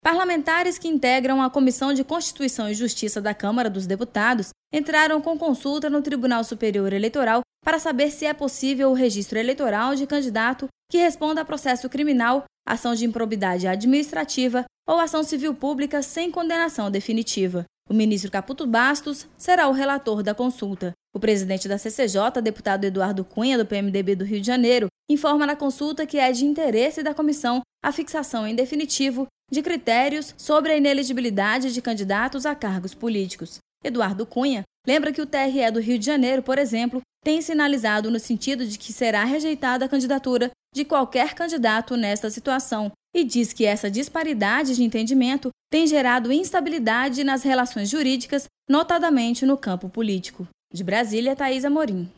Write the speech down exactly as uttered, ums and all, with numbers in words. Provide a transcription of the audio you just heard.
Parlamentares que integram a Comissão de Constituição e Justiça da Câmara dos Deputados entraram com consulta no Tribunal Superior Eleitoral para saber se é possível o registro eleitoral de candidato que responda a processo criminal, ação de improbidade administrativa ou ação civil pública sem condenação definitiva. O ministro Caputo Bastos será o relator da consulta. O presidente da C C J, deputado Eduardo Cunha, do P M D B do Rio de Janeiro, informa na consulta que é de interesse da comissão a fixação em definitivo de critérios sobre a inelegibilidade de candidatos a cargos políticos. Eduardo Cunha lembra que o T R E do Rio de Janeiro, por exemplo, tem sinalizado no sentido de que será rejeitada a candidatura de qualquer candidato nesta situação e diz que essa disparidade de entendimento tem gerado instabilidade nas relações jurídicas, notadamente no campo político. De Brasília, Thaís Amorim.